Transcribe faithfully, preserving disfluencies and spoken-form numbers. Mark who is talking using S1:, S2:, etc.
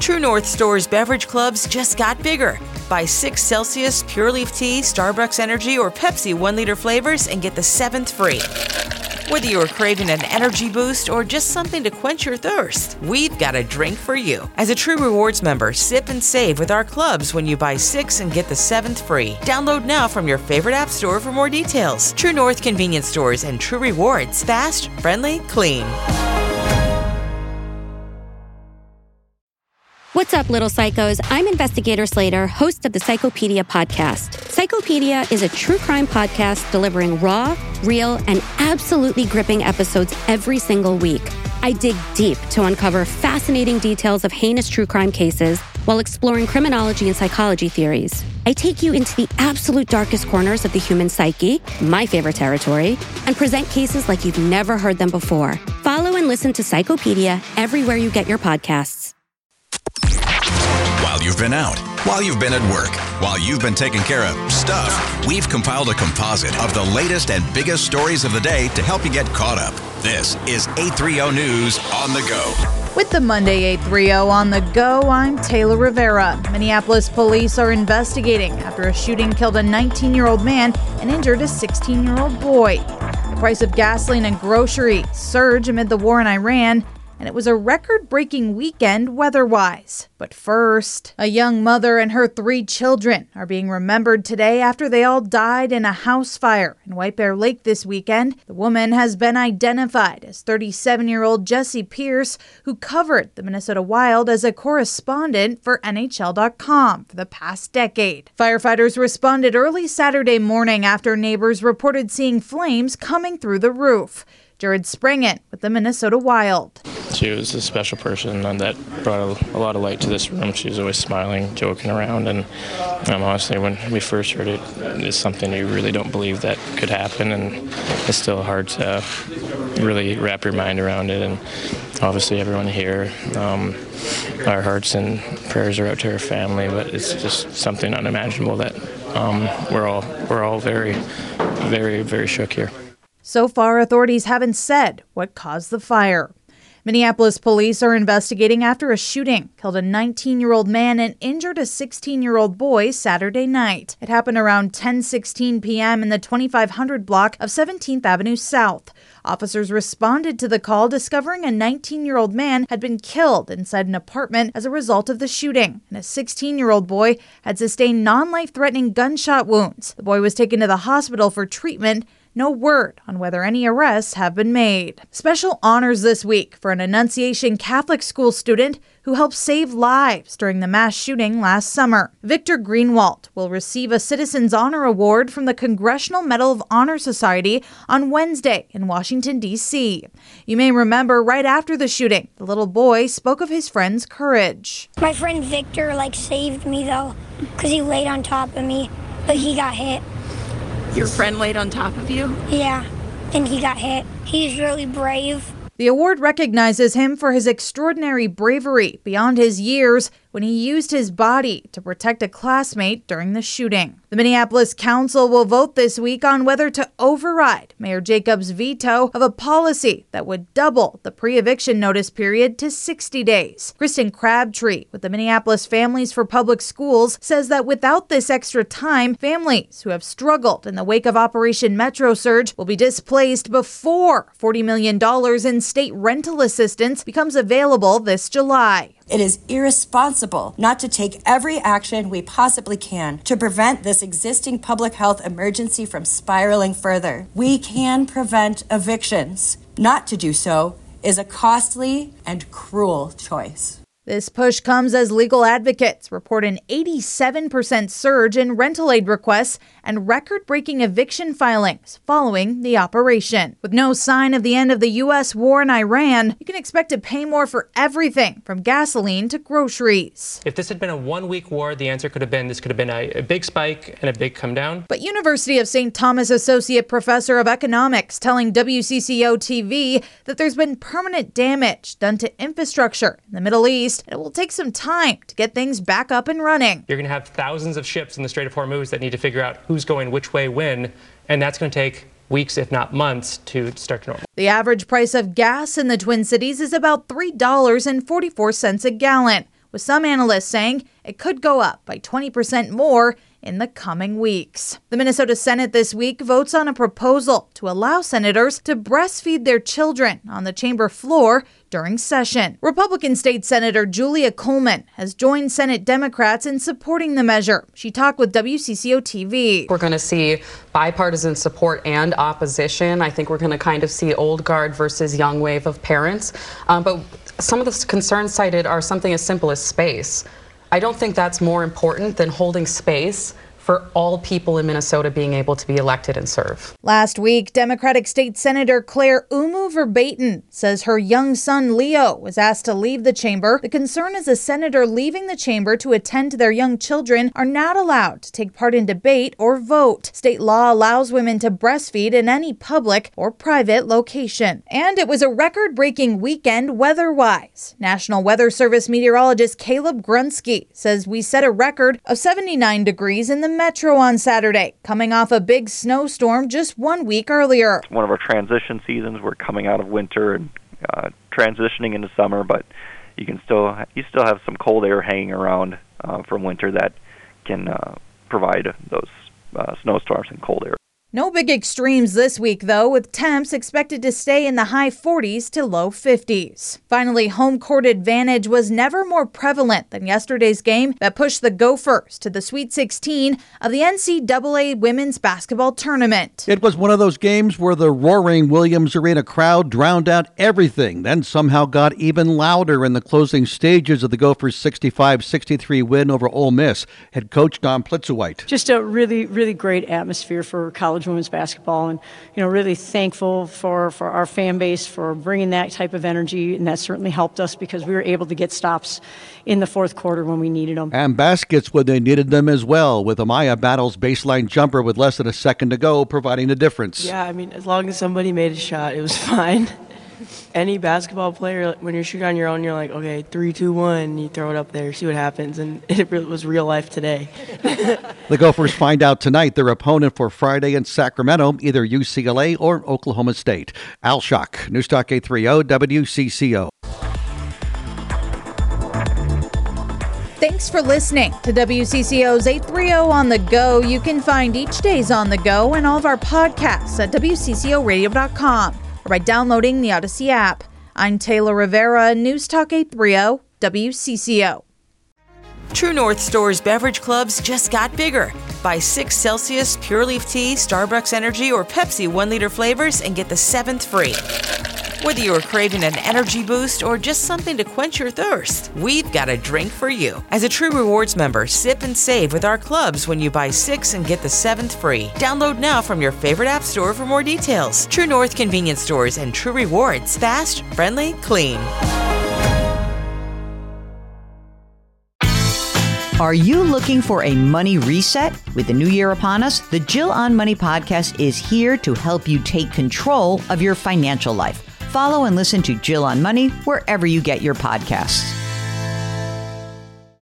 S1: True North Store's beverage clubs just got bigger. Buy six Celsius, Pure Leaf Tea, Starbucks Energy, or Pepsi one-liter flavors and get the seventh free. Whether you're craving an energy boost or just something to quench your thirst, we've got a drink for you. As a True Rewards member, sip and save with our clubs when you buy six and get the seventh free. Download now from your favorite app store for more details. True North Convenience Stores and True Rewards. Fast, friendly, clean.
S2: What's up, little psychos? I'm Investigator Slater, host of the Psychopedia podcast. Psychopedia is a true crime podcast delivering raw, real, and absolutely gripping episodes every single week. I dig deep to uncover fascinating details of heinous true crime cases while exploring criminology and psychology theories. I take you into the absolute darkest corners of the human psyche, my favorite territory, and present cases like you've never heard them before. Follow and listen to Psychopedia everywhere you get your podcasts.
S3: While you've been out, while you've been at work, while you've been taking care of stuff, we've compiled a composite of the latest and biggest stories of the day to help you get caught up. This is eight thirty News on the Go.
S4: With the Monday eight thirty on the Go, I'm Taylor Rivera. Minneapolis police are investigating after a shooting killed a nineteen-year-old man and injured a sixteen-year-old boy. The price of gasoline and groceries surge amid the war in Iran, and it was a record-breaking weekend weather-wise. But first, a young mother and her three children are being remembered today after they all died in a house fire in White Bear Lake this weekend. The woman has been identified as thirty-seven-year-old Jessie Pierce, who covered the Minnesota Wild as a correspondent for N H L dot com for the past decade. Firefighters responded early Saturday morning after neighbors reported seeing flames coming through the roof. Jared Springen with the Minnesota Wild.
S5: She was a special person that brought a, a lot of light to this room. She was always smiling, joking around, and um, honestly, when we first heard it, it's something you really don't believe that could happen, and it's still hard to really wrap your mind around it. And obviously, everyone here, um, our hearts and prayers are out to her family, but it's just something unimaginable that um, we're all we're all very, very, very shook here.
S4: So far, authorities haven't said what caused the fire. Minneapolis police are investigating after a shooting killed a nineteen-year-old man and injured a sixteen-year-old boy Saturday night. It happened around ten sixteen p.m. in the twenty-five hundred block of seventeenth Avenue South. Officers responded to the call, discovering a nineteen-year-old man had been killed inside an apartment as a result of the shooting, and a sixteen-year-old boy had sustained non-life-threatening gunshot wounds. The boy was taken to the hospital for treatment. No word on whether any arrests have been made. Special honors this week for an Annunciation Catholic school student who helped save lives during the mass shooting last summer. Victor Greenwald will receive a Citizen's Honor Award from the Congressional Medal of Honor Society on Wednesday in Washington, D C You may remember right after the shooting, the little boy spoke of his friend's courage.
S6: My friend Victor, like, saved me, though, because he laid on top of me, but he got hit.
S7: Your friend laid on top of you?
S6: Yeah, and he got hit. He's really brave.
S4: The award recognizes him for his extraordinary bravery beyond his years when he used his body to protect a classmate during the shooting. The Minneapolis Council will vote this week on whether to override Mayor Jacobs' veto of a policy that would double the pre-eviction notice period to sixty days. Kristen Crabtree with the Minneapolis Families for Public Schools says that without this extra time, families who have struggled in the wake of Operation Metro Surge will be displaced before forty million dollars in state rental assistance becomes available this July.
S8: It is irresponsible not to take every action we possibly can to prevent this existing public health emergency from spiraling further. We can prevent evictions. Not to do so is a costly and cruel choice.
S4: This push comes as legal advocates report an eighty-seven percent surge in rental aid requests and record-breaking eviction filings following the operation. With no sign of the end of the U S war in Iran, you can expect to pay more for everything from gasoline to groceries.
S9: If this had been a one-week war, the answer could have been this could have been a, a big spike and a big come down.
S4: But University of Saint Thomas Associate Professor of Economics telling W C C O T V that there's been permanent damage done to infrastructure in the Middle East. It will take some time to get things back up and running.
S9: You're going to have thousands of ships in the Strait of Hormuz that need to figure out who's going which way when, and that's going to take weeks, if not months, to start to normal.
S4: The average price of gas in the Twin Cities is about three dollars and forty-four cents a gallon, with some analysts saying it could go up by twenty percent more in the coming weeks. The Minnesota Senate this week votes on a proposal to allow senators to breastfeed their children on the chamber floor during session. Republican State Senator Julia Coleman has joined Senate Democrats in supporting the measure. She talked with W C C O T V.
S10: We're going to see bipartisan support and opposition. I think we're going to kind of see old guard versus young wave of parents. Um, but some of the concerns cited are something as simple as space. I don't think that's more important than holding space for all people in Minnesota being able to be elected and serve.
S4: Last week, Democratic State Senator Claire Umu Verbaeten says her young son Leo was asked to leave the chamber. The concern is a senator leaving the chamber to attend to their young children are not allowed to take part in debate or vote. State law allows women to breastfeed in any public or private location. And it was a record-breaking weekend weather-wise. National Weather Service meteorologist Caleb Grunsky says we set a record of seventy-nine degrees in the Metro on Saturday, coming off a big snowstorm just one week earlier.
S11: One of our transition seasons. We're coming out of winter and uh, transitioning into summer, but you can still you still have some cold air hanging around uh, from winter that can uh, provide those uh, snowstorms and cold air.
S4: No big extremes this week, though, with temps expected to stay in the high forties to low fifties. Finally, home court advantage was never more prevalent than yesterday's game that pushed the Gophers to the Sweet sixteen of the N C double A Women's Basketball Tournament.
S12: It was one of those games where the roaring Williams Arena crowd drowned out everything, then somehow got even louder in the closing stages of the Gophers' sixty-five sixty-three win over Ole Miss. Head coach Don Plitzowite.
S13: Just a really, really great atmosphere for college women's basketball, and you know, really thankful for for our fan base for bringing that type of energy, and that certainly helped us because we were able to get stops in the fourth quarter when we needed them.
S12: And baskets when they needed them as well, with Amaya Battle's baseline jumper with less than a second to go providing the difference.
S14: Yeah, I mean, as long as somebody made a shot, it was fine. Any basketball player, when you're shooting on your own, you're like, okay, three, two, one, you throw it up there, see what happens, and it was real life today.
S12: The Gophers find out tonight their opponent for Friday in Sacramento, either U C L A or Oklahoma State. Al Schock, Newstalk eight thirty W C C O.
S4: Thanks for listening to W C C O's eight thirty On the Go. You can find each day's On the Go and all of our podcasts at W C C O radio dot com. or by downloading the Odyssey app. I'm Taylor Rivera, News Talk eight thirty W C C O.
S1: True North Store's beverage clubs just got bigger. Buy six Celsius Pure Leaf Tea, Starbucks Energy, or Pepsi one-liter flavors and get the seventh free. Whether you're craving an energy boost or just something to quench your thirst, we've got a drink for you. As a True Rewards member, sip and save with our clubs when you buy six and get the seventh free. Download now from your favorite app store for more details. True North Convenience Stores and True Rewards. Fast, friendly, clean.
S15: Are you looking for a money reset? With the new year upon us, the Jill on Money podcast is here to help you take control of your financial life. Follow and listen to Jill on Money wherever you get your podcasts.